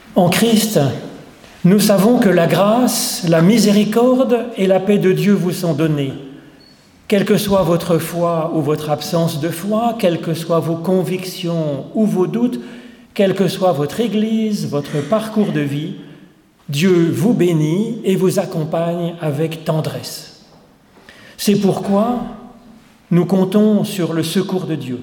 En Christ, nous savons que la grâce, la miséricorde et la paix de Dieu vous sont données. Quelle que soit votre foi ou votre absence de foi, quelles que soient vos convictions ou vos doutes, quelle que soit votre Église, votre parcours de vie, Dieu vous bénit et vous accompagne avec tendresse. C'est pourquoi nous comptons sur le secours de Dieu.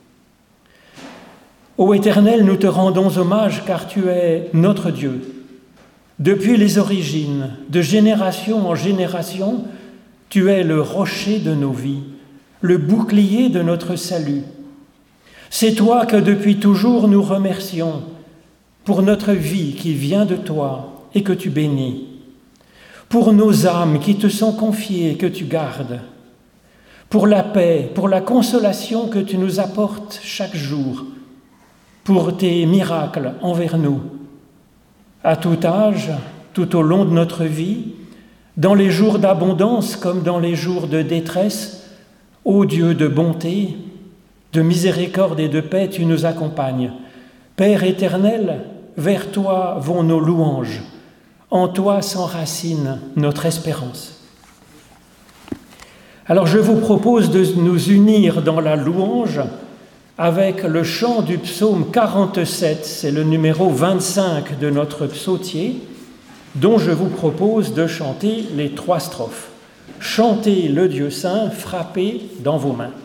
Ô Éternel, nous te rendons hommage car tu es notre Dieu. Depuis les origines, de génération en génération, tu es le rocher de nos vies, le bouclier de notre salut. C'est toi que depuis toujours nous remercions pour notre vie qui vient de toi et que tu bénis, pour nos âmes qui te sont confiées et que tu gardes, pour la paix, pour la consolation que tu nous apportes chaque jour, pour tes miracles envers nous. À tout âge, tout au long de notre vie, dans les jours d'abondance comme dans les jours de détresse, ô Dieu de bonté, de miséricorde et de paix, tu nous accompagnes. Père éternel, vers toi vont nos louanges. En toi s'enracine notre espérance. Alors je vous propose de nous unir dans la louange avec le chant du psaume 47, c'est le numéro 25 de notre psautier, dont je vous propose de chanter les 3 strophes. Chantez le Dieu saint, frappez dans vos mains.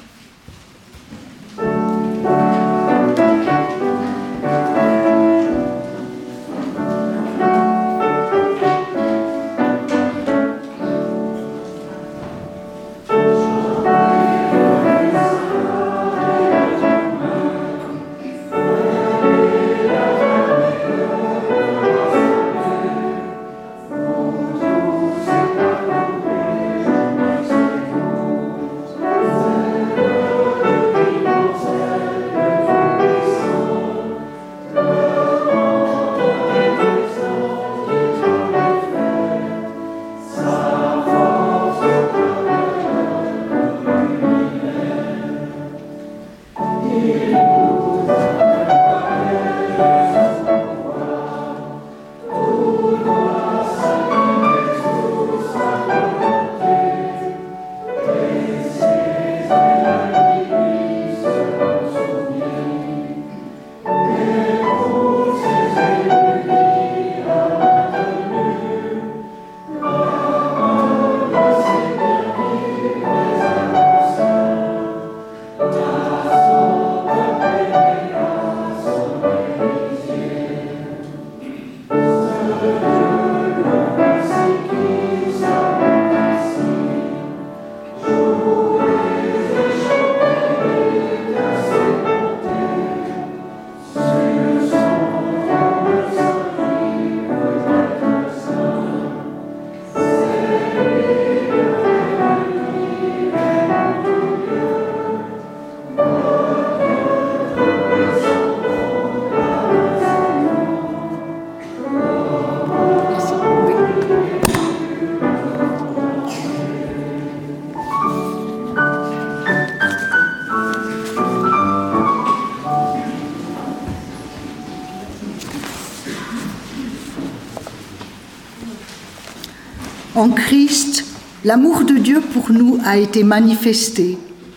En Christ, l'amour de Dieu pour nous a été manifesté.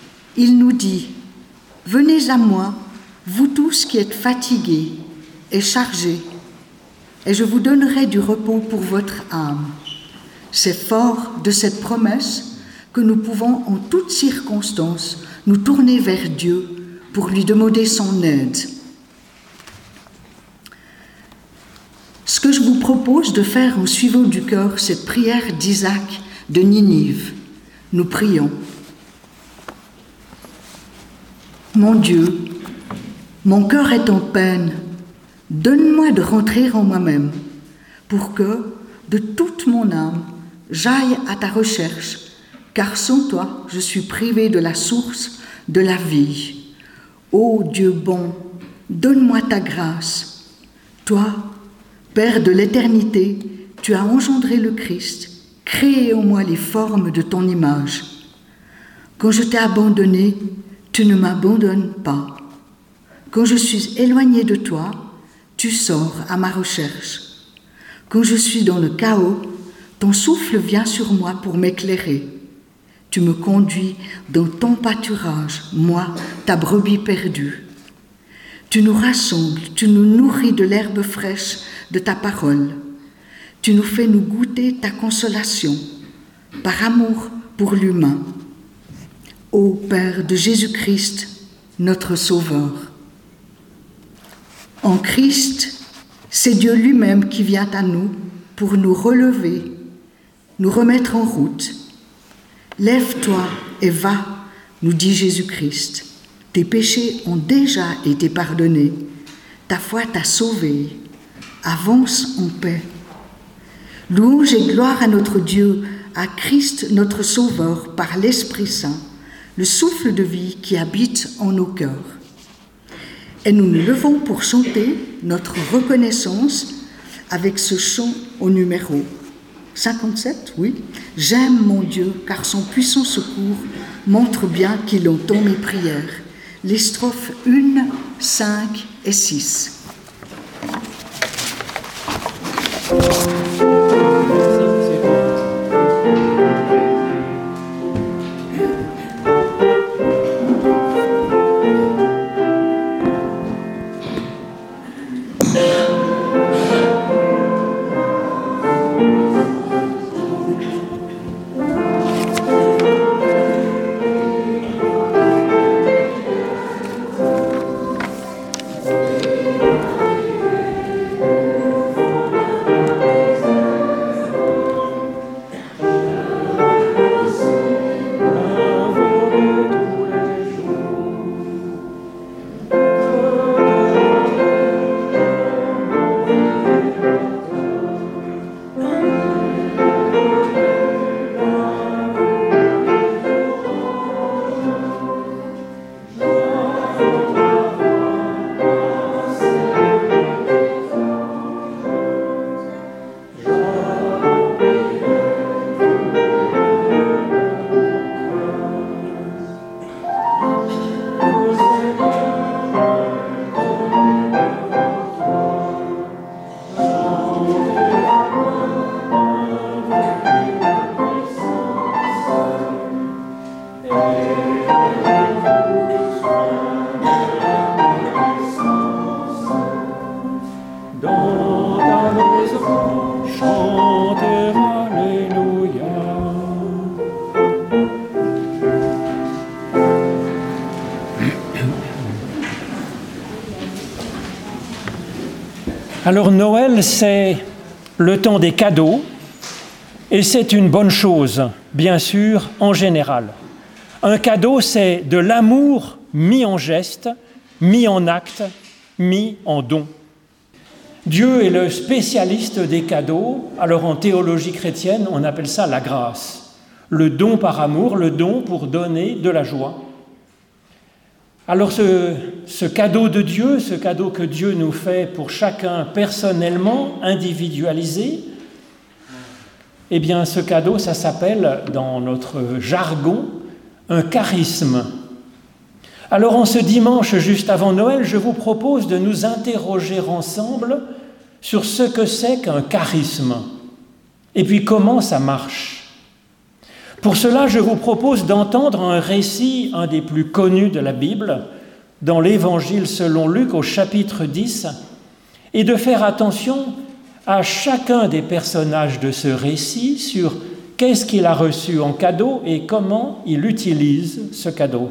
Il nous dit « Venez à moi, vous tous qui êtes fatigués et chargés, et je vous donnerai du repos pour votre âme. » C'est fort de cette promesse que nous pouvons en toutes circonstances nous tourner vers Dieu pour lui demander son aide. Ce que je vous propose de faire en suivant du cœur cette prière d'Isaac de Ninive. Nous prions. Mon Dieu, mon cœur est en peine. Donne-moi de rentrer en moi-même pour que, de toute mon âme, j'aille à ta recherche, car sans toi, je suis privé de la source de la vie. Ô Dieu bon, donne-moi ta grâce. Toi, Père de l'éternité, tu as engendré le Christ, créé en moi les formes de ton image. Quand je t'ai abandonné, tu ne m'abandonnes pas. Quand je suis éloigné de toi, tu sors à ma recherche. Quand je suis dans le chaos, ton souffle vient sur moi pour m'éclairer. Tu me conduis dans ton pâturage, moi, ta brebis perdue. Tu nous rassembles, tu nous nourris de l'herbe fraîche de ta parole. Tu nous fais nous goûter ta consolation, par amour pour l'humain. Ô Père de Jésus-Christ, notre Sauveur. En Christ, c'est Dieu lui-même qui vient à nous pour nous relever, nous remettre en route. Lève-toi et va, nous dit Jésus-Christ. Tes péchés ont déjà été pardonnés. Ta foi t'a sauvé. Avance en paix. Louange et gloire à notre Dieu, à Christ notre Sauveur par l'Esprit Saint, le souffle de vie qui habite en nos cœurs. Et nous nous levons pour chanter notre reconnaissance avec ce chant au numéro 57, oui. J'aime mon Dieu, car son puissant secours montre bien qu'il entend mes prières. Les strophes 1, 5 et 6. Alors Noël, c'est le temps des cadeaux, et c'est une bonne chose, bien sûr, en général. Un cadeau, c'est de l'amour mis en geste, mis en acte, mis en don. Dieu est le spécialiste des cadeaux. Alors en théologie chrétienne, on appelle ça la grâce. Le don par amour, le don pour donner de la joie. Alors ce cadeau de Dieu, ce cadeau que Dieu nous fait pour chacun personnellement, individualisé, eh bien ce cadeau, ça s'appelle, dans notre jargon, un charisme. Alors en ce dimanche juste avant Noël, je vous propose de nous interroger ensemble sur ce que c'est qu'un charisme et puis comment ça marche. Pour cela, je vous propose d'entendre un récit, un des plus connus de la Bible, dans l'Évangile selon Luc au chapitre 10, et de faire attention à chacun des personnages de ce récit sur qu'est-ce qu'il a reçu en cadeau et comment il utilise ce cadeau.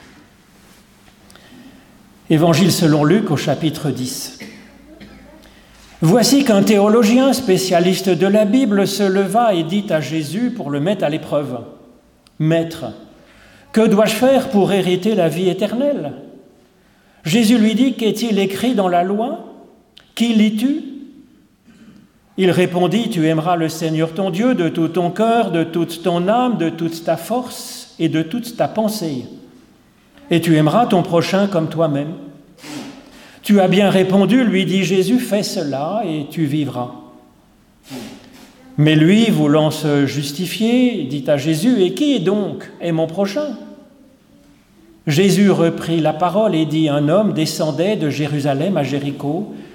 Évangile selon Luc au chapitre 10. Voici qu'un théologien spécialiste de la Bible se leva et dit à Jésus pour le mettre à l'épreuve : « Maître, que dois-je faire pour hériter la vie éternelle ?» Jésus lui dit : « Qu'est-il écrit dans la loi ? Qui lis-tu » Il répondit : « Tu aimeras le Seigneur ton Dieu de tout ton cœur, de toute ton âme, de toute ta force et de toute ta pensée. Et tu aimeras ton prochain comme toi-même. » « Tu as bien répondu, lui dit Jésus, fais cela et tu vivras. » Mais lui, voulant se justifier, dit à Jésus : « Et qui donc est mon prochain ?» Jésus reprit la parole et dit : « Un homme descendait de Jérusalem à Jéricho.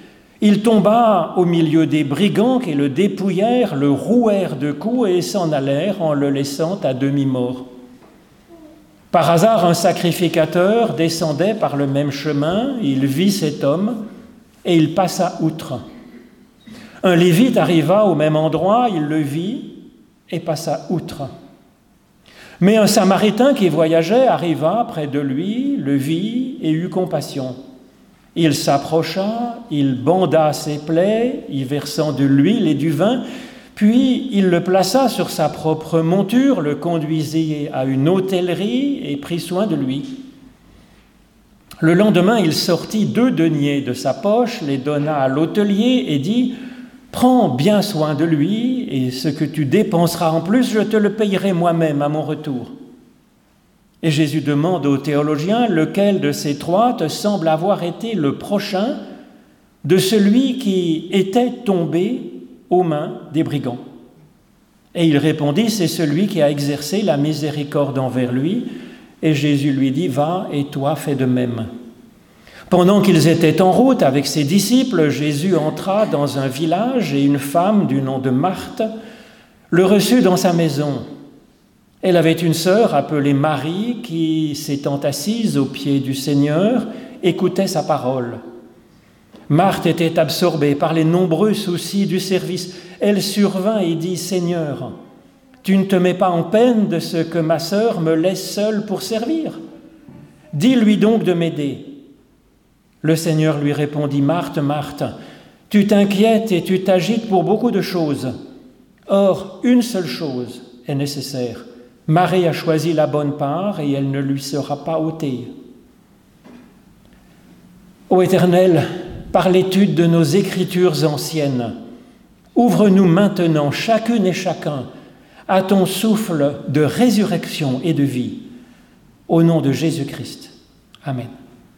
Il tomba au milieu des brigands qui le dépouillèrent, le rouèrent de coups et s'en allèrent en le laissant à demi-mort. Par hasard, un sacrificateur descendait par le même chemin, il vit cet homme et il passa outre. Un lévite arriva au même endroit, il le vit et passa outre. Mais un samaritain qui voyageait arriva près de lui, le vit et eut compassion. Il s'approcha, il banda ses plaies, y versant de l'huile et du vin, puis il le plaça sur sa propre monture, le conduisit à une hôtellerie et prit soin de lui. Le lendemain, il sortit 2 deniers de sa poche, les donna à l'hôtelier et dit « Prends bien soin de lui, et ce que tu dépenseras en plus, je te le payerai moi-même à mon retour. » Et Jésus demande au théologien « Lequel de ces 3 te semble avoir été le prochain de celui qui était tombé aux mains des brigands ?» Et il répondit « C'est celui qui a exercé la miséricorde envers lui. » Et Jésus lui dit « Va, et toi fais de même. » Pendant qu'ils étaient en route avec ses disciples, Jésus entra dans un village et une femme du nom de Marthe le reçut dans sa maison. Elle avait une sœur appelée Marie qui, s'étant assise aux pieds du Seigneur, écoutait sa parole. Marthe était absorbée par les nombreux soucis du service. Elle survint et dit « Seigneur, tu ne te mets pas en peine de ce que ma sœur me laisse seule pour servir? Dis-lui donc de m'aider. » Le Seigneur lui répondit « Marthe, Marthe, tu t'inquiètes et tu t'agites pour beaucoup de choses. Or, une seule chose est nécessaire. Marie a choisi la bonne part et elle ne lui sera pas ôtée. » Ô Éternel, par l'étude de nos Écritures anciennes, ouvre-nous maintenant, chacune et chacun, à ton souffle de résurrection et de vie. Au nom de Jésus-Christ. Amen.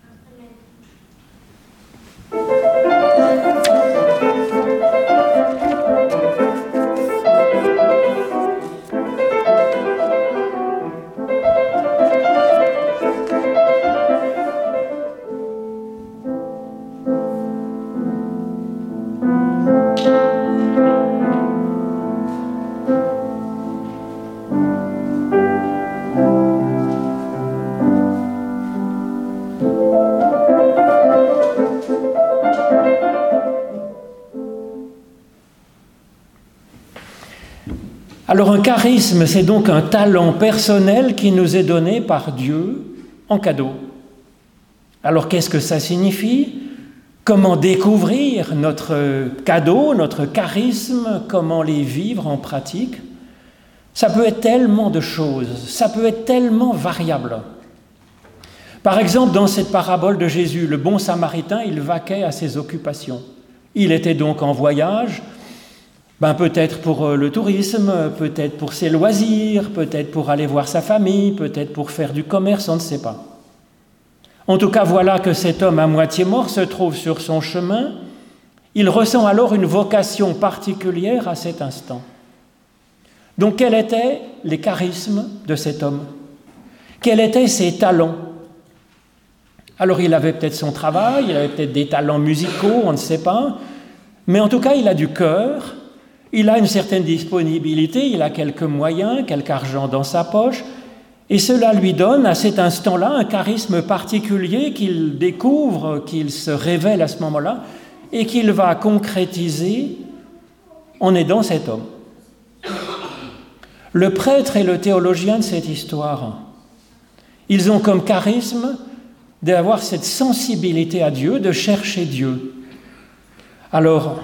Alors un charisme, c'est donc un talent personnel qui nous est donné par Dieu en cadeau. Alors qu'est-ce que ça signifie? Comment découvrir notre cadeau, notre charisme? Comment les vivre en pratique? Ça peut être tellement de choses, ça peut être tellement variable. Par exemple, dans cette parabole de Jésus, le bon samaritain, il vaquait à ses occupations. Il était donc en voyage, peut-être pour le tourisme, peut-être pour ses loisirs, peut-être pour aller voir sa famille, peut-être pour faire du commerce, on ne sait pas. En tout cas, voilà que cet homme à moitié mort se trouve sur son chemin. Il ressent alors une vocation particulière à cet instant. Donc, quels étaient les charismes de cet homme? Quels étaient ses talents? Alors, il avait peut-être son travail, il avait peut-être des talents musicaux, on ne sait pas. Mais en tout cas, il a du cœur. Il a une certaine disponibilité, il a quelques moyens, quelque argent dans sa poche, et cela lui donne à cet instant-là un charisme particulier qu'il découvre, qu'il se révèle à ce moment-là, et qu'il va concrétiser en aidant cet homme. Le prêtre et le théologien de cette histoire, ils ont comme charisme d'avoir cette sensibilité à Dieu, de chercher Dieu. Alors,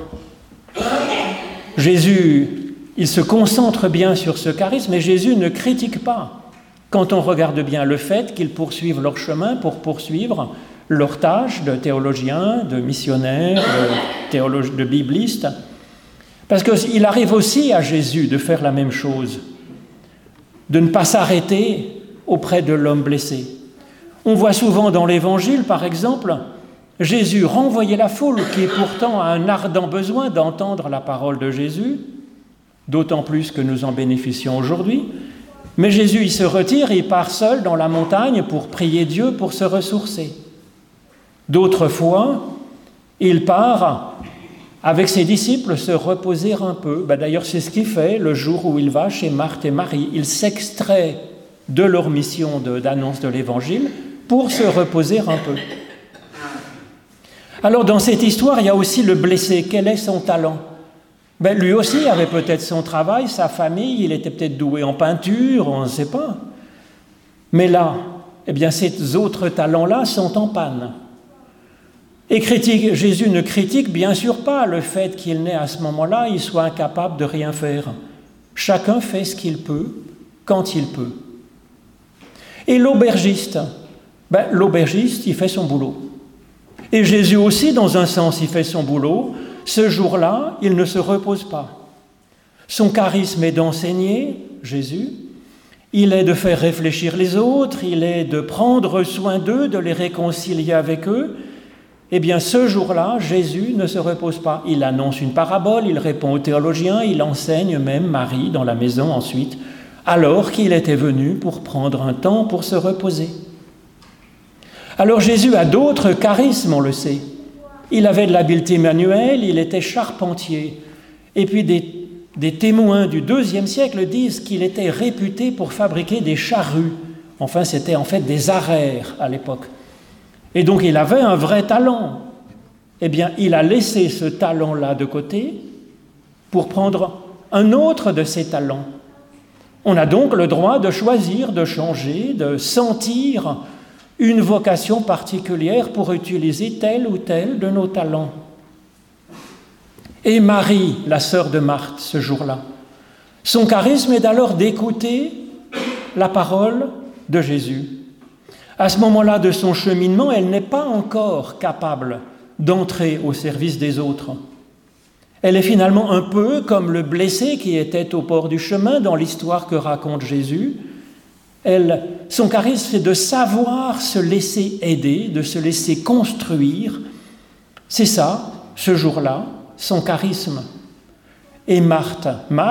Jésus, il se concentre bien sur ce charisme, mais Jésus ne critique pas, quand on regarde bien, le fait qu'ils poursuivent leur chemin pour poursuivre leur tâche de théologien, de missionnaire, de bibliste. Parce qu'il arrive aussi à Jésus de faire la même chose, de ne pas s'arrêter auprès de l'homme blessé. On voit souvent dans l'Évangile, par exemple, Jésus renvoyait la foule qui pourtant a un ardent besoin d'entendre la parole de Jésus, d'autant plus que nous en bénéficions aujourd'hui. Mais Jésus, il se retire, il part seul dans la montagne pour prier Dieu, pour se ressourcer. D'autres fois, il part avec ses disciples, se reposer un peu. D'ailleurs, c'est ce qu'il fait le jour où il va chez Marthe et Marie. Il s'extrait de leur mission d'annonce de l'Évangile pour se reposer un peu. Alors, dans cette histoire, il y a aussi le blessé. Quel est son talent ? Lui aussi avait peut-être son travail, sa famille, il était peut-être doué en peinture, on ne sait pas. Mais là, ces autres talents-là sont en panne. Et Jésus ne critique bien sûr pas le fait qu'il n'ait à ce moment-là, il soit incapable de rien faire. Chacun fait ce qu'il peut, quand il peut. Et l'aubergiste, l'aubergiste, il fait son boulot. Et Jésus aussi, dans un sens, il fait son boulot. Ce jour-là, il ne se repose pas. Son charisme est d'enseigner, Jésus. Il est de faire réfléchir les autres, il est de prendre soin d'eux, de les réconcilier avec eux. Ce jour-là, Jésus ne se repose pas. Il annonce une parabole, il répond aux théologiens, il enseigne même Marie dans la maison ensuite, alors qu'il était venu pour prendre un temps pour se reposer. Alors Jésus a d'autres charismes, on le sait. Il avait de l'habileté manuelle, il était charpentier. Et puis des témoins du IIe siècle disent qu'il était réputé pour fabriquer des charrues. Enfin, c'était en fait des arères à l'époque. Et donc il avait un vrai talent. Il a laissé ce talent-là de côté pour prendre un autre de ses talents. On a donc le droit de choisir, de changer, de sentir une vocation particulière pour utiliser tel ou tel de nos talents. Et Marie, la sœur de Marthe, ce jour-là, son charisme est alors d'écouter la parole de Jésus. À ce moment-là de son cheminement, elle n'est pas encore capable d'entrer au service des autres. Elle est finalement un peu comme le blessé qui était au bord du chemin dans l'histoire que raconte Jésus. Son charisme, c'est de savoir se laisser aider, de se laisser construire. C'est ça, ce jour-là, son charisme. Et Marthe,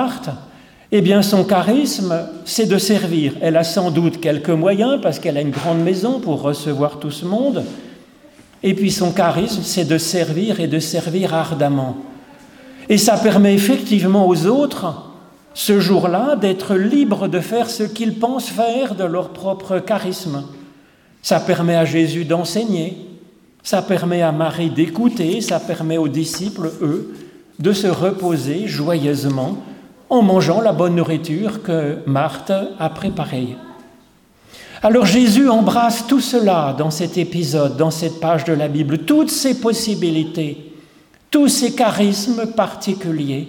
son charisme, c'est de servir. Elle a sans doute quelques moyens parce qu'elle a une grande maison pour recevoir tout ce monde. Et puis son charisme, c'est de servir et de servir ardemment. Et ça permet effectivement aux autres, ce jour-là, d'être libres de faire ce qu'ils pensent faire de leur propre charisme. Ça permet à Jésus d'enseigner, ça permet à Marie d'écouter, ça permet aux disciples, eux, de se reposer joyeusement en mangeant la bonne nourriture que Marthe a préparée. Alors Jésus embrasse tout cela dans cet épisode, dans cette page de la Bible, toutes ces possibilités, tous ces charismes particuliers.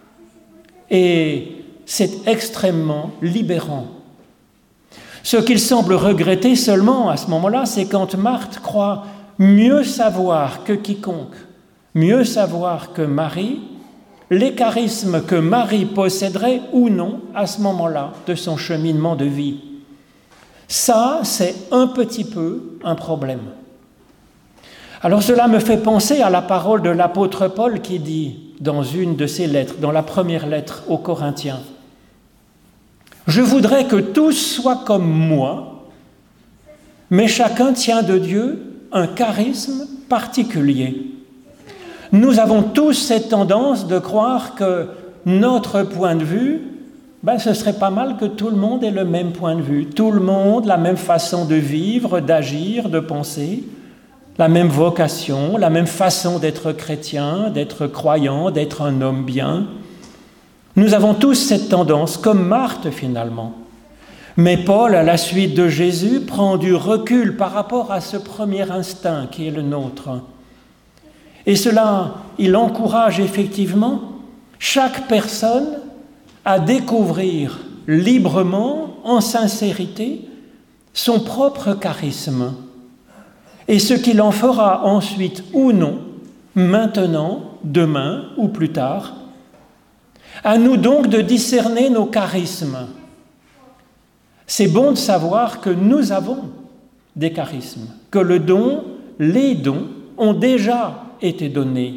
Et c'est extrêmement libérant. Ce qu'il semble regretter seulement à ce moment-là, c'est quand Marthe croit mieux savoir que quiconque, mieux savoir que Marie, les charismes que Marie posséderait ou non à ce moment-là de son cheminement de vie. Ça, c'est un petit peu un problème. Alors cela me fait penser à la parole de l'apôtre Paul qui dit dans une de ses lettres, dans la première lettre aux Corinthiens, « Je voudrais que tous soient comme moi, mais chacun tient de Dieu un charisme particulier. » Nous avons tous cette tendance de croire que notre point de vue, ce serait pas mal que tout le monde ait le même point de vue, tout le monde, la même façon de vivre, d'agir, de penser, la même vocation, la même façon d'être chrétien, d'être croyant, d'être un homme bien. Nous avons tous cette tendance, comme Marthe finalement. Mais Paul, à la suite de Jésus, prend du recul par rapport à ce premier instinct qui est le nôtre. Et cela, il encourage effectivement chaque personne à découvrir librement, en sincérité, son propre charisme et ce qu'il en fera ensuite ou non, maintenant, demain ou plus tard. À nous donc de discerner nos charismes. C'est bon de savoir que nous avons des charismes, que les dons ont déjà été donnés.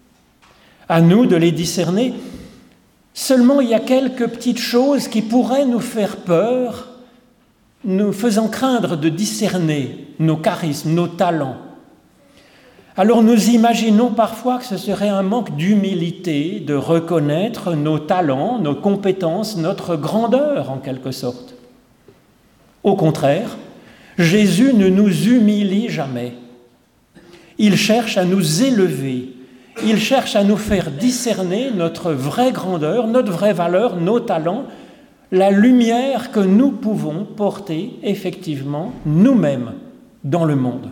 À nous de les discerner. Seulement, il y a quelques petites choses qui pourraient nous faire peur, nous faisant craindre de discerner nos charismes, nos talents. Alors nous imaginons parfois que ce serait un manque d'humilité de reconnaître nos talents, nos compétences, notre grandeur en quelque sorte. Au contraire, Jésus ne nous humilie jamais. Il cherche à nous élever, il cherche à nous faire discerner notre vraie grandeur, notre vraie valeur, nos talents, la lumière que nous pouvons porter effectivement nous-mêmes dans le monde.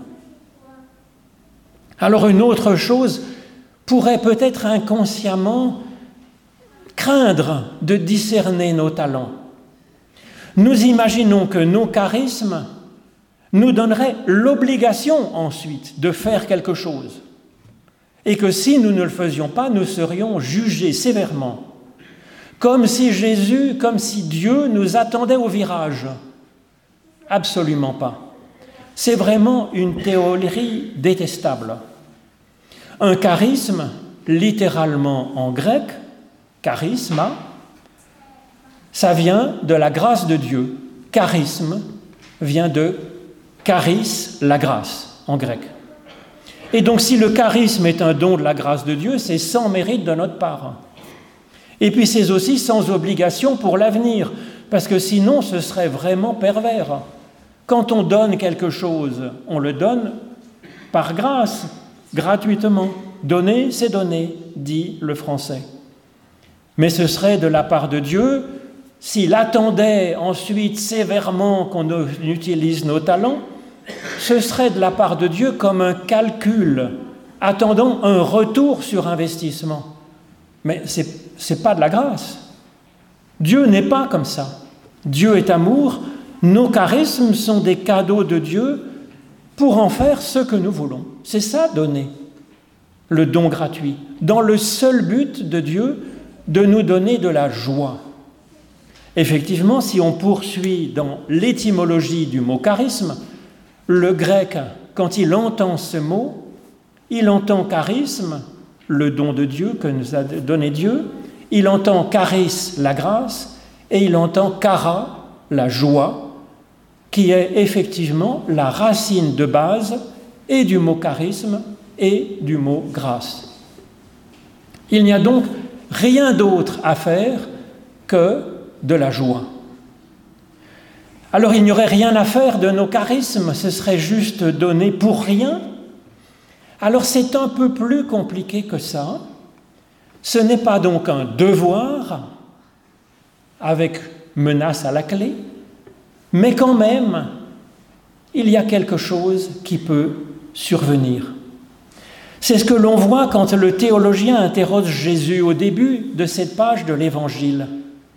Alors une autre chose pourrait peut-être inconsciemment craindre de discerner nos talents. Nous imaginons que nos charismes nous donneraient l'obligation ensuite de faire quelque chose et que si nous ne le faisions pas, nous serions jugés sévèrement, comme si Jésus, comme si Dieu nous attendait au virage. Absolument pas. C'est vraiment une théorie détestable. Un charisme, littéralement en grec, charisma, ça vient de la grâce de Dieu. Charisme vient de charis, la grâce, en grec. Et donc si le charisme est un don de la grâce de Dieu, c'est sans mérite de notre part. Et puis c'est aussi sans obligation pour l'avenir, parce que sinon ce serait vraiment pervers. Quand on donne quelque chose, on le donne par grâce, gratuitement. Donner, c'est donner, dit le français. Mais ce serait de la part de Dieu, s'il attendait ensuite sévèrement qu'on utilise nos talents, ce serait de la part de Dieu comme un calcul, attendant un retour sur investissement. Mais c'est pas de la grâce. Dieu n'est pas comme ça. Dieu est amour. Nos charismes sont des cadeaux de Dieu pour en faire ce que nous voulons. C'est ça, donner, le don gratuit, dans le seul but de Dieu de nous donner de la joie. Effectivement, si on poursuit dans l'étymologie du mot charisme, le grec, quand il entend ce mot, il entend charisme, le don de Dieu que nous a donné Dieu, il entend charis, la grâce, et il entend chara, la joie, qui est effectivement la racine de base et du mot charisme et du mot grâce. Il n'y a donc rien d'autre à faire que de la joie. Alors il n'y aurait rien à faire de nos charismes, ce serait juste donner pour rien. Alors c'est un peu plus compliqué que ça. Ce n'est pas donc un devoir avec menace à la clé, mais quand même, il y a quelque chose qui peut survenir. C'est ce que l'on voit quand le théologien interroge Jésus au début de cette page de l'Évangile.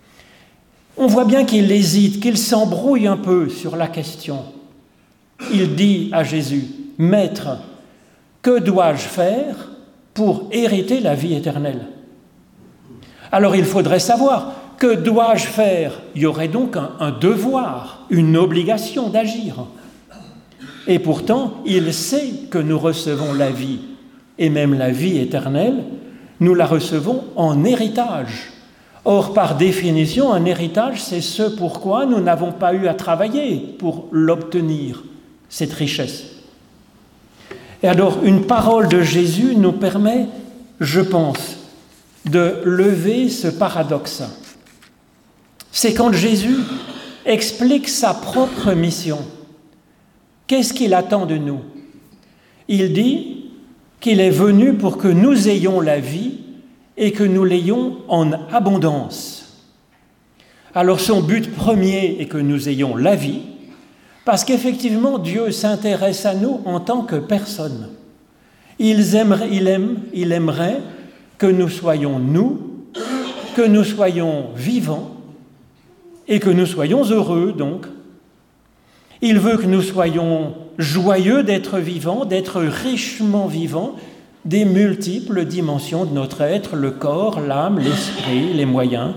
On voit bien qu'il hésite, qu'il s'embrouille un peu sur la question. Il dit à Jésus, « Maître, que dois-je faire pour hériter la vie éternelle ?» Alors il faudrait savoir, que dois-je faire ? Il y aurait donc un devoir, une obligation d'agir. Et pourtant, il sait que nous recevons la vie, et même la vie éternelle, nous la recevons en héritage. Or, par définition, un héritage, c'est ce pourquoi nous n'avons pas eu à travailler pour l'obtenir, cette richesse. Et alors, une parole de Jésus nous permet, je pense, de lever ce paradoxe. C'est quand Jésus explique sa propre mission. Qu'est-ce qu'il attend de nous ? Il dit qu'il est venu pour que nous ayons la vie et que nous l'ayons en abondance. Alors son but premier est que nous ayons la vie, parce qu'effectivement Dieu s'intéresse à nous en tant que personne. Il aimerait que nous soyons nous, que nous soyons vivants, et que nous soyons heureux, donc. Il veut que nous soyons joyeux d'être vivants, d'être richement vivants, des multiples dimensions de notre être, le corps, l'âme, l'esprit, les moyens.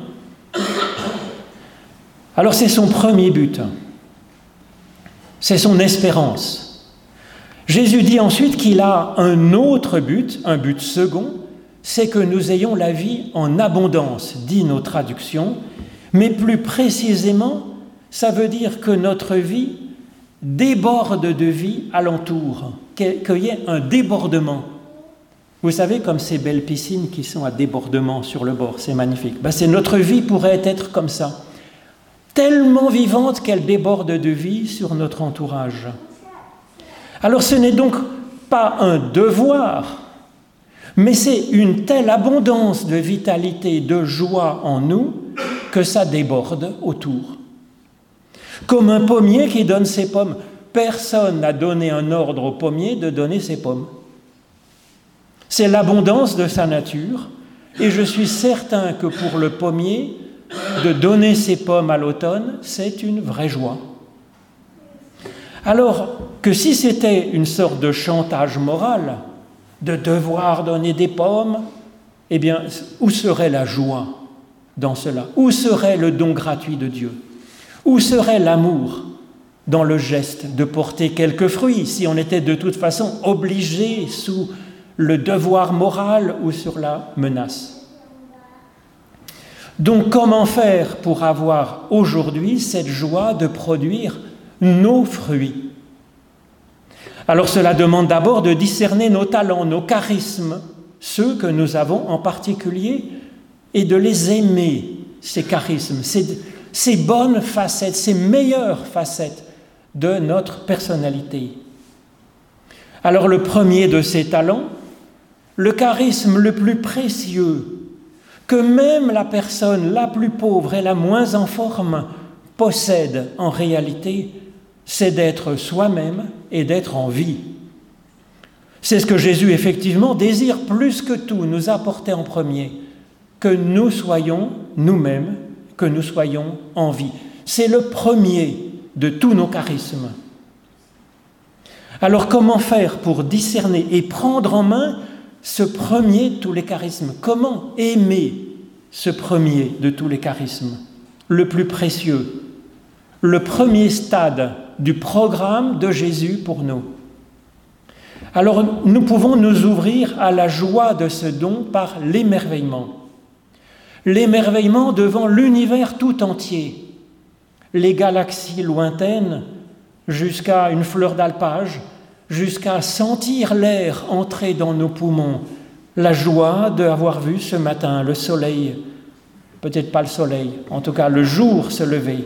Alors c'est son premier but, c'est son espérance. Jésus dit ensuite qu'il a un autre but, un but second, c'est que nous ayons la vie en abondance, dit nos traductions, mais plus précisément, ça veut dire que notre vie déborde de vie alentour, qu'il y ait un débordement. Vous savez, comme ces belles piscines qui sont à débordement sur le bord, c'est magnifique. C'est notre vie pourrait être comme ça, tellement vivante qu'elle déborde de vie sur notre entourage. Alors ce n'est donc pas un devoir, mais c'est une telle abondance de vitalité, de joie en nous, que ça déborde autour. Comme un pommier qui donne ses pommes. Personne n'a donné un ordre au pommier de donner ses pommes. C'est l'abondance de sa nature, et je suis certain que pour le pommier, de donner ses pommes à l'automne, c'est une vraie joie. Alors que si c'était une sorte de chantage moral, de devoir donner des pommes, eh bien, où serait la joie dans cela? Où serait le don gratuit de Dieu? Où serait l'amour dans le geste de porter quelques fruits, si on était de toute façon obligé sous le devoir moral ou sur la menace? Donc comment faire pour avoir aujourd'hui cette joie de produire nos fruits? Alors cela demande d'abord de discerner nos talents, nos charismes, ceux que nous avons en particulier, et de les aimer, ces charismes, ces bonnes facettes, ces meilleures facettes de notre personnalité. Alors le premier de ces talents, le charisme le plus précieux, que même la personne la plus pauvre et la moins en forme possède en réalité, c'est d'être soi-même et d'être en vie. C'est ce que Jésus effectivement désire plus que tout nous apporter en premier, que nous soyons nous-mêmes, que nous soyons en vie. C'est le premier de tous nos charismes. Alors comment faire pour discerner et prendre en main ce premier de tous les charismes? Comment aimer ce premier de tous les charismes, le plus précieux, le premier stade du programme de Jésus pour nous? Alors nous pouvons nous ouvrir à la joie de ce don par l'émerveillement. L'émerveillement devant l'univers tout entier, les galaxies lointaines jusqu'à une fleur d'alpage, jusqu'à sentir l'air entrer dans nos poumons, la joie d'avoir vu ce matin le soleil, peut-être pas le soleil, en tout cas le jour se lever.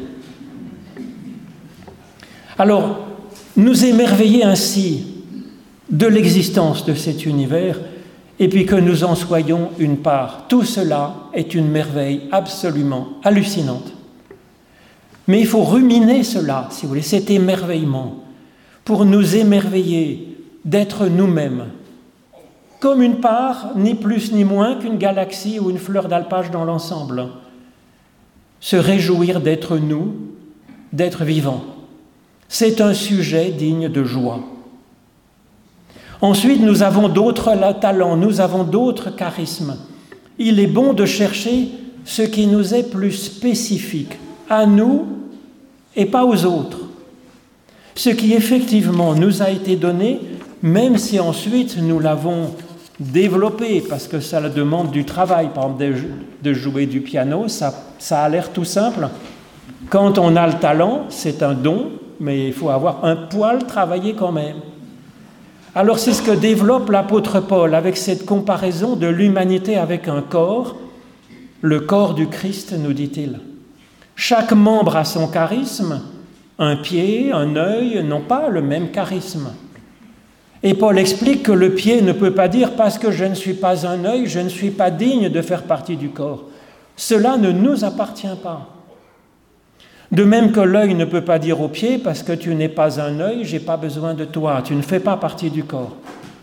Alors, nous émerveiller ainsi de l'existence de cet univers, et puis que nous en soyons une part, tout cela est une merveille absolument hallucinante. Mais il faut ruminer cela, si vous voulez, cet émerveillement, pour nous émerveiller d'être nous-mêmes, comme une part, ni plus ni moins qu'une galaxie ou une fleur d'alpage dans l'ensemble. Se réjouir d'être nous, d'être vivants. C'est un sujet digne de joie. Ensuite, nous avons d'autres talents, nous avons d'autres charismes. Il est bon de chercher ce qui nous est plus spécifique, à nous et pas aux autres. Ce qui effectivement nous a été donné, même si ensuite nous l'avons développé, parce que ça demande du travail. Par exemple, de jouer du piano, ça a l'air tout simple. Quand on a le talent, c'est un don, mais il faut avoir un poil travaillé quand même. Alors c'est ce que développe l'apôtre Paul avec cette comparaison de l'humanité avec un corps, le corps du Christ, nous dit-il. Chaque membre a son charisme, un pied, un œil n'ont pas le même charisme. Et Paul explique que le pied ne peut pas dire « parce que je ne suis pas un œil, je ne suis pas digne de faire partie du corps ». Cela ne nous appartient pas. De même que l'œil ne peut pas dire au pied « parce que tu n'es pas un œil, je n'ai pas besoin de toi, tu ne fais pas partie du corps ».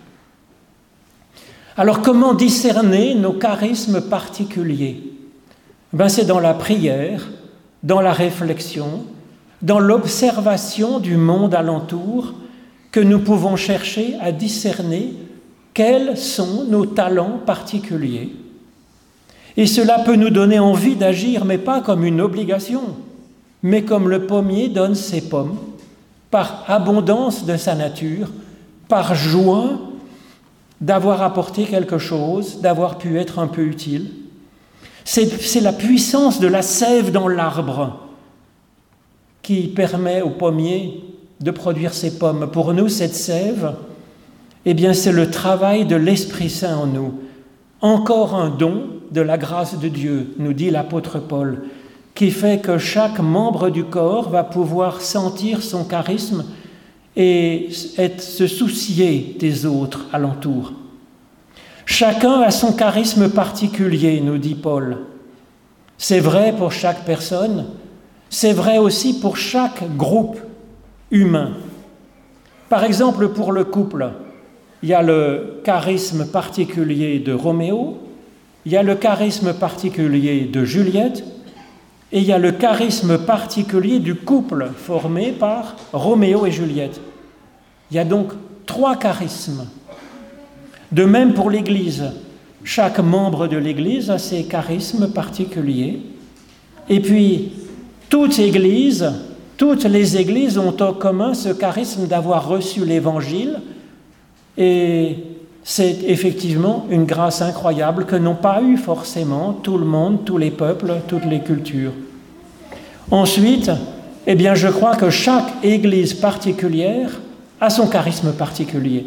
Alors comment discerner nos charismes particuliers? C'est dans la prière, dans la réflexion, dans l'observation du monde alentour que nous pouvons chercher à discerner quels sont nos talents particuliers. Et cela peut nous donner envie d'agir, mais pas comme une obligation, mais comme le pommier donne ses pommes, par abondance de sa nature, par joie d'avoir apporté quelque chose, d'avoir pu être un peu utile. C'est la puissance de la sève dans l'arbre qui permet au pommier de produire ces pommes. Pour nous, cette sève, eh bien, c'est le travail de l'Esprit Saint en nous. Encore un don de la grâce de Dieu, nous dit l'apôtre Paul, qui fait que chaque membre du corps va pouvoir sentir son charisme et se soucier des autres alentour. Chacun a son charisme particulier, nous dit Paul. C'est vrai pour chaque personne, c'est vrai aussi pour chaque groupe humain. Par exemple, pour le couple, il y a le charisme particulier de Roméo, il y a le charisme particulier de Juliette, et il y a le charisme particulier du couple formé par Roméo et Juliette. Il y a donc 3 charismes. De même pour l'Église, chaque membre de l'Église a ses charismes particuliers. Et puis, toutes les Églises ont en commun ce charisme d'avoir reçu l'Évangile. Et c'est effectivement une grâce incroyable que n'ont pas eu forcément tout le monde, tous les peuples, toutes les cultures. Ensuite, eh bien, je crois que chaque Église particulière a son charisme particulier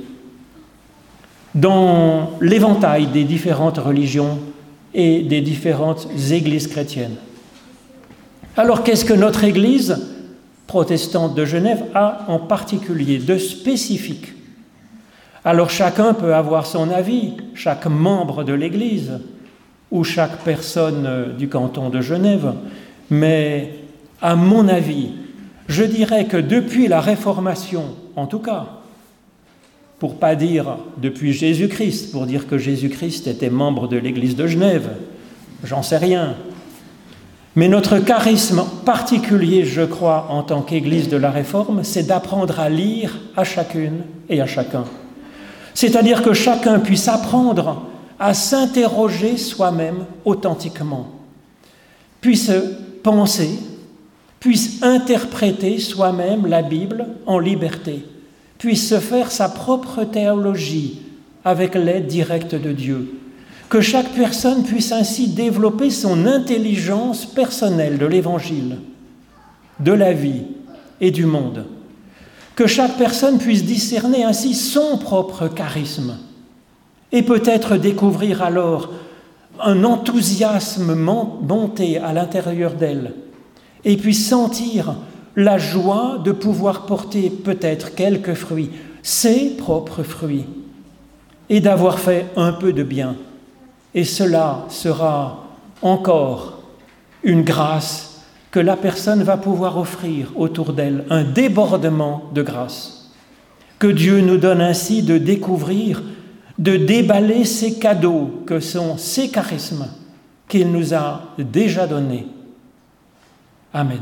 dans l'éventail des différentes religions et des différentes églises chrétiennes. Alors, qu'est-ce que notre Église protestante de Genève a en particulier de spécifique ? Alors, chacun peut avoir son avis, chaque membre de l'Église ou chaque personne du canton de Genève, mais à mon avis, je dirais que depuis la Réformation, en tout cas, pour ne pas dire depuis Jésus-Christ, pour dire que Jésus-Christ était membre de l'Église de Genève, j'en sais rien. Mais notre charisme particulier, je crois, en tant qu'Église de la Réforme, c'est d'apprendre à lire à chacune et à chacun. C'est-à-dire que chacun puisse apprendre à s'interroger soi-même authentiquement, puisse penser, puisse interpréter soi-même la Bible en liberté, puisse se faire sa propre théologie avec l'aide directe de Dieu, que chaque personne puisse ainsi développer son intelligence personnelle de l'Évangile, de la vie et du monde, que chaque personne puisse discerner ainsi son propre charisme et peut-être découvrir alors un enthousiasme monter à l'intérieur d'elle et puisse sentir la joie de pouvoir porter peut-être quelques fruits, ses propres fruits, et d'avoir fait un peu de bien. Et cela sera encore une grâce que la personne va pouvoir offrir autour d'elle, un débordement de grâce. Que Dieu nous donne ainsi de découvrir, de déballer ces cadeaux que sont ces charismes qu'il nous a déjà donnés. Amen.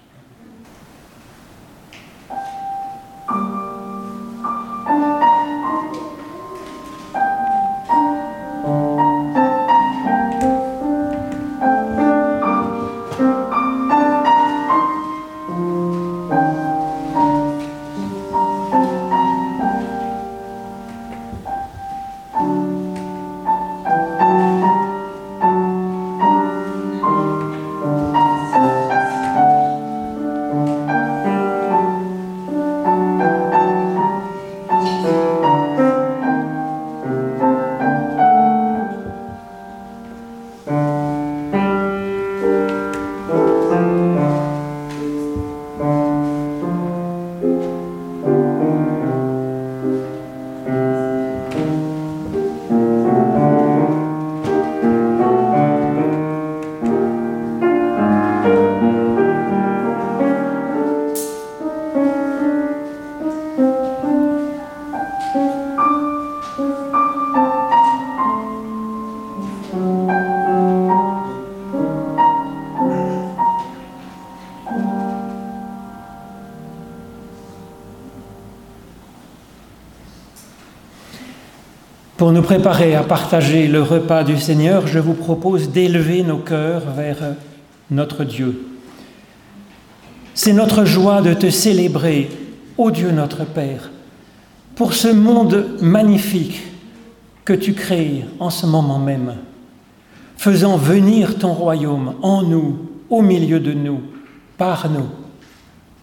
Pour nous préparer à partager le repas du Seigneur, je vous propose d'élever nos cœurs vers notre Dieu. C'est notre joie de te célébrer, ô Dieu notre Père, pour ce monde magnifique que tu crées en ce moment même, faisant venir ton royaume en nous, au milieu de nous, par nous.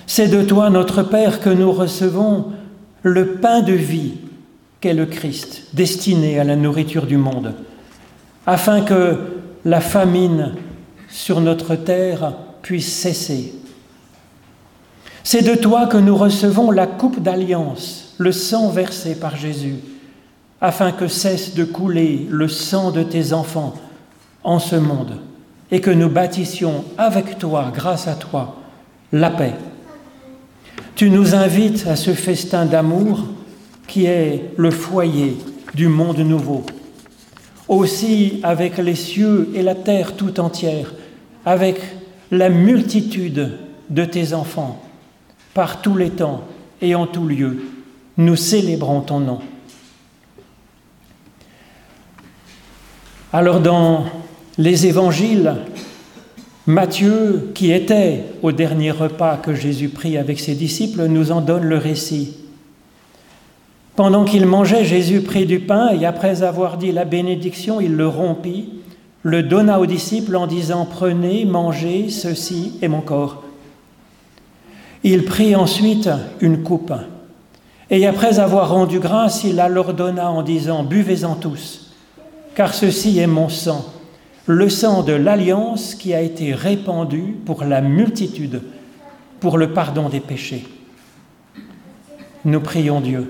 C'est de toi, notre Père, que nous recevons le pain de vie qu'est le Christ, destiné à la nourriture du monde, afin que la famine sur notre terre puisse cesser. C'est de toi que nous recevons la coupe d'alliance, le sang versé par Jésus, afin que cesse de couler le sang de tes enfants en ce monde, et que nous bâtissions avec toi, grâce à toi, la paix. Tu nous invites à ce festin d'amour qui est le foyer du monde nouveau. Aussi avec les cieux et la terre tout entière, avec la multitude de tes enfants, par tous les temps et en tout lieu, nous célébrons ton nom. Alors dans les évangiles, Matthieu, qui était au dernier repas que Jésus prit avec ses disciples, nous en donne le récit. Pendant qu'il mangeait, Jésus prit du pain et après avoir dit la bénédiction, il le rompit, le donna aux disciples en disant « Prenez, mangez, ceci est mon corps ». Il prit ensuite une coupe et après avoir rendu grâce, il la leur donna en disant « Buvez-en tous, car ceci est mon sang, le sang de l'alliance qui a été répandu pour la multitude, pour le pardon des péchés. » Nous prions Dieu.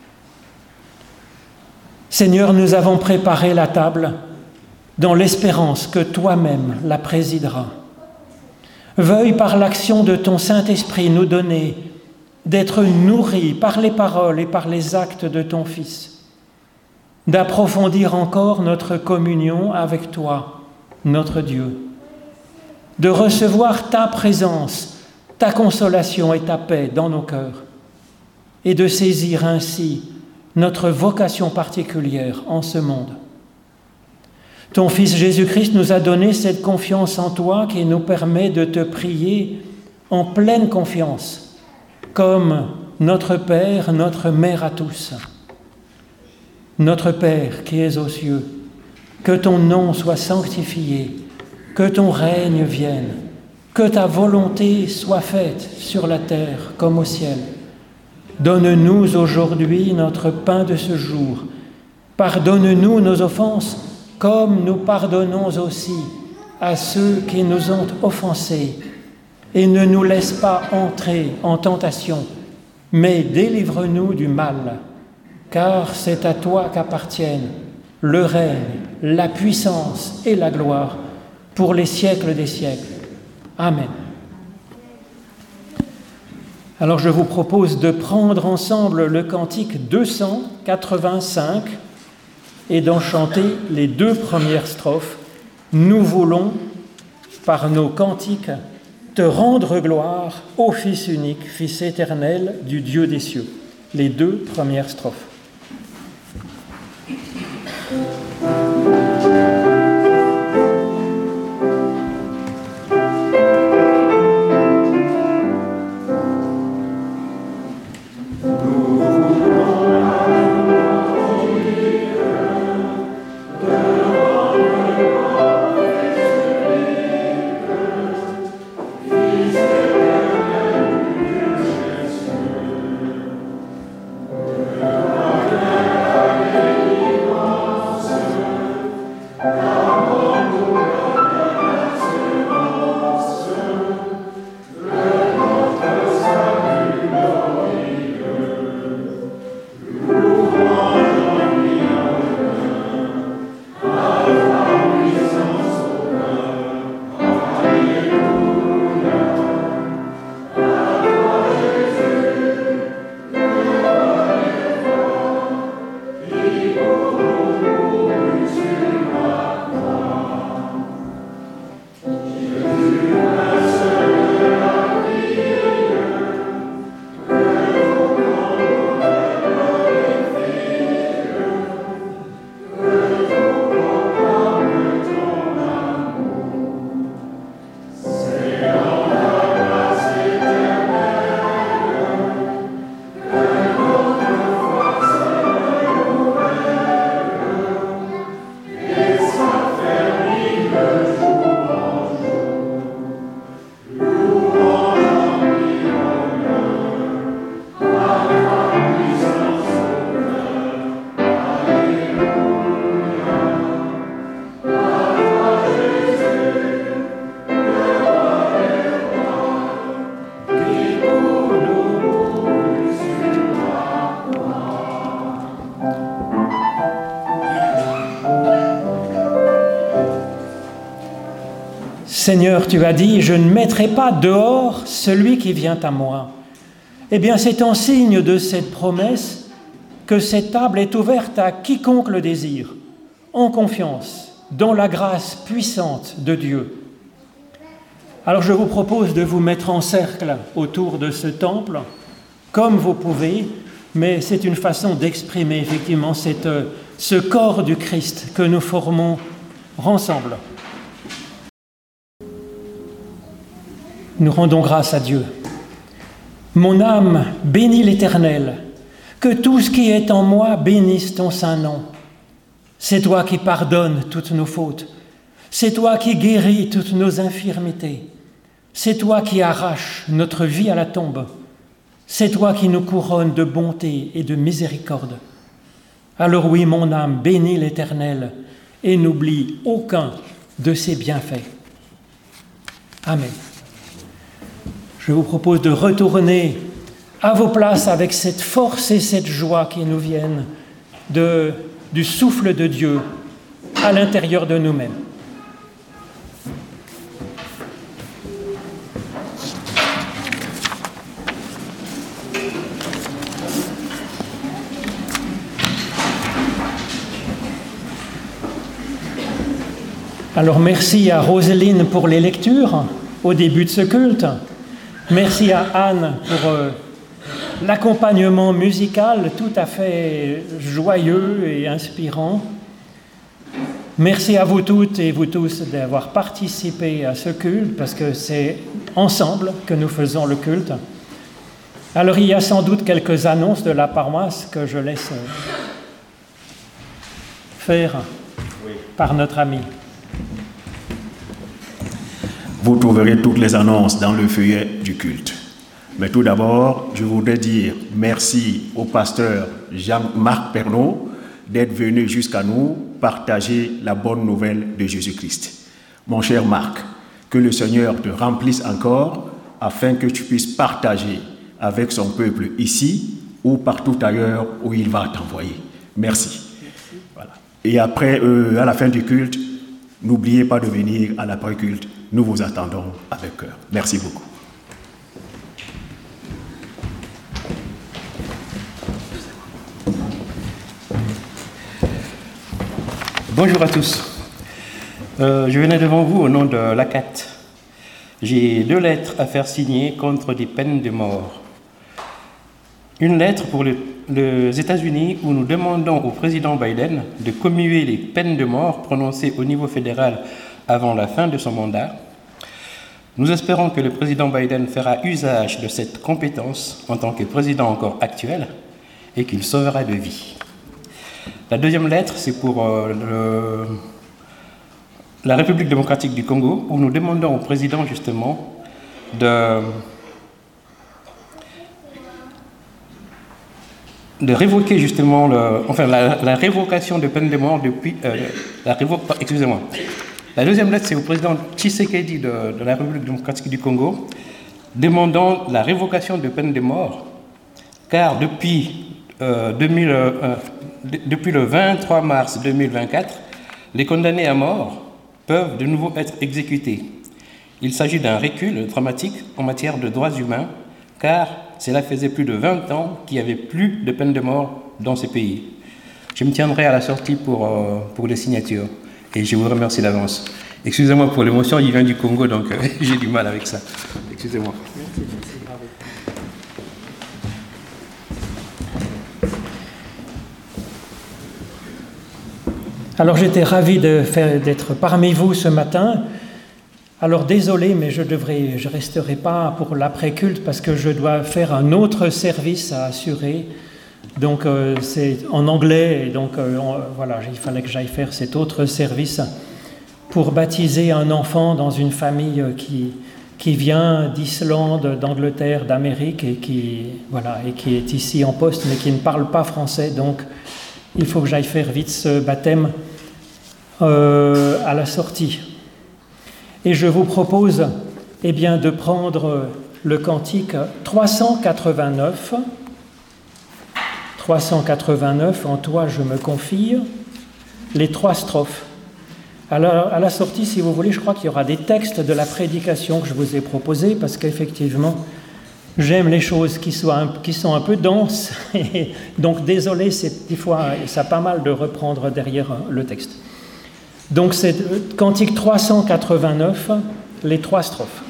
Seigneur, nous avons préparé la table dans l'espérance que toi-même la présideras. Veuille par l'action de ton Saint-Esprit nous donner d'être nourris par les paroles et par les actes de ton Fils, d'approfondir encore notre communion avec toi, notre Dieu, de recevoir ta présence, ta consolation et ta paix dans nos cœurs, et de saisir ainsi notre vocation particulière en ce monde. Ton Fils Jésus-Christ nous a donné cette confiance en toi qui nous permet de te prier en pleine confiance, comme notre Père, notre Mère à tous. Notre Père qui es aux cieux, que ton nom soit sanctifié, que ton règne vienne, que ta volonté soit faite sur la terre comme au ciel. Donne-nous aujourd'hui notre pain de ce jour. Pardonne-nous nos offenses, comme nous pardonnons aussi à ceux qui nous ont offensés. Et ne nous laisse pas entrer en tentation, mais délivre-nous du mal. Car c'est à toi qu'appartiennent le règne, la puissance et la gloire pour les siècles des siècles. Amen. Alors je vous propose de prendre ensemble le cantique 285 et d'en chanter les 2 premières strophes. Nous voulons, par nos cantiques, te rendre gloire, ô Fils unique, Fils éternel du Dieu des cieux. Les 2 premières strophes. Seigneur, tu as dit, je ne mettrai pas dehors celui qui vient à moi. Eh bien, c'est en signe de cette promesse que cette table est ouverte à quiconque le désire, en confiance, dans la grâce puissante de Dieu. Alors je vous propose de vous mettre en cercle autour de ce temple, comme vous pouvez, mais c'est une façon d'exprimer effectivement ce corps du Christ que nous formons ensemble. Nous rendons grâce à Dieu. Mon âme bénit l'Éternel, que tout ce qui est en moi bénisse ton saint nom. C'est toi qui pardonnes toutes nos fautes, c'est toi qui guéris toutes nos infirmités, c'est toi qui arraches notre vie à la tombe, c'est toi qui nous couronnes de bonté et de miséricorde. Alors oui, mon âme bénit l'Éternel et n'oublie aucun de ses bienfaits. Amen. Je vous propose de retourner à vos places avec cette force et cette joie qui nous viennent du souffle de Dieu à l'intérieur de nous-mêmes. Alors merci à Roseline pour les lectures au début de ce culte. Merci à Anne pour l'accompagnement musical tout à fait joyeux et inspirant. Merci à vous toutes et vous tous d'avoir participé à ce culte, parce que c'est ensemble que nous faisons le culte. Alors il y a sans doute quelques annonces de la paroisse que je laisse faire par notre ami. Vous trouverez toutes les annonces dans le feuillet du culte. Mais tout d'abord, je voudrais dire merci au pasteur Jean-Marc Pernaut d'être venu jusqu'à nous partager la bonne nouvelle de Jésus-Christ. Mon cher Marc, que le Seigneur te remplisse encore afin que tu puisses partager avec son peuple ici ou partout ailleurs où il va t'envoyer. Merci. Voilà. Et après, à la fin du culte, n'oubliez pas de venir à l'après-culte. Nous vous attendons avec cœur. Merci beaucoup. Bonjour à tous. Je venais devant vous au nom de l'ACAT. J'ai 2 lettres à faire signer contre des peines de mort. Une lettre pour les États-Unis où nous demandons au président Biden de commuer les peines de mort prononcées au niveau fédéral avant la fin de son mandat. Nous espérons que le président Biden fera usage de cette compétence en tant que président encore actuel et qu'il sauvera de vies. La deuxième lettre, c'est pour la République démocratique du Congo, où nous demandons au président justement de révoquer justement la révocation de peine de mort depuis La deuxième lettre, c'est au président Tshisekedi de la République démocratique du Congo, demandant la révocation de peine de mort, car depuis le 23 mars 2024, les condamnés à mort peuvent de nouveau être exécutés. Il s'agit d'un recul dramatique en matière de droits humains, car cela faisait plus de 20 ans qu'il n'y avait plus de peine de mort dans ces pays. Je me tiendrai à la sortie pour les signatures. Et je vous remercie d'avance. Excusez-moi pour l'émotion, il vient du Congo, donc j'ai du mal avec ça. Excusez-moi. Alors j'étais ravi d'être parmi vous ce matin. Alors désolé, mais je resterai pas pour l'après-culte parce que je dois faire un autre service à assurer. Donc c'est en anglais, et donc voilà, il fallait que j'aille faire cet autre service pour baptiser un enfant dans une famille qui vient d'Islande, d'Angleterre, d'Amérique et qui est ici en poste mais qui ne parle pas français. Donc il faut que j'aille faire vite ce baptême à la sortie. Et je vous propose de prendre le cantique 389. 389, en toi je me confie, les 3 strophes. À la sortie, si vous voulez, je crois qu'il y aura des textes de la prédication que je vous ai proposés, parce qu'effectivement, j'aime les choses qui sont un peu denses. Et donc, désolé, des fois, ça a pas mal de reprendre derrière le texte. Donc, c'est Cantique 389, les 3 strophes.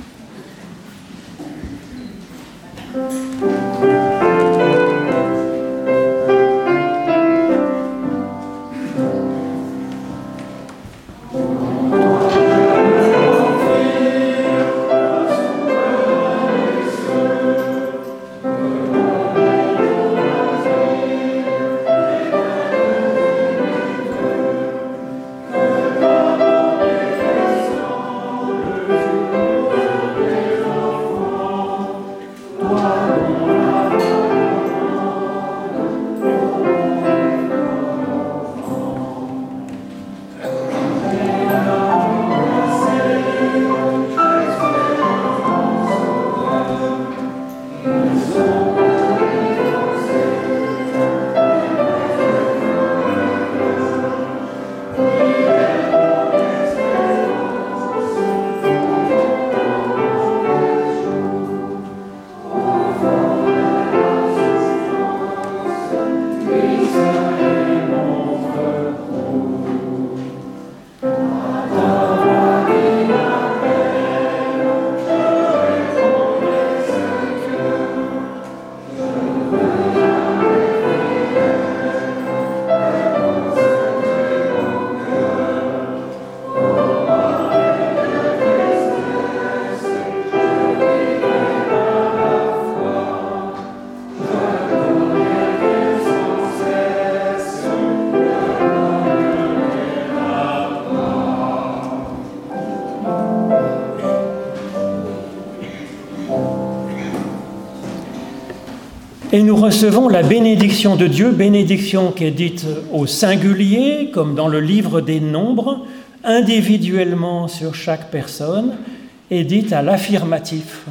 Et nous recevons la bénédiction de Dieu, bénédiction qui est dite au singulier, comme dans le livre des Nombres, individuellement sur chaque personne, et dite à l'affirmatif.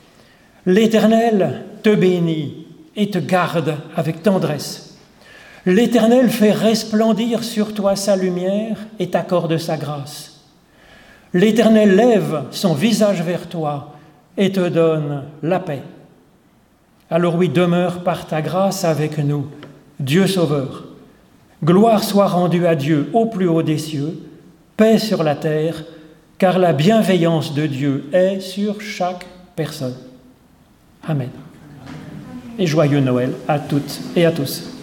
L'Éternel te bénit et te garde avec tendresse. L'Éternel fait resplendir sur toi sa lumière et t'accorde sa grâce. L'Éternel lève son visage vers toi et te donne la paix. Alors oui, demeure par ta grâce avec nous, Dieu Sauveur. Gloire soit rendue à Dieu au plus haut des cieux, paix sur la terre, car la bienveillance de Dieu est sur chaque personne. Amen. Et joyeux Noël à toutes et à tous.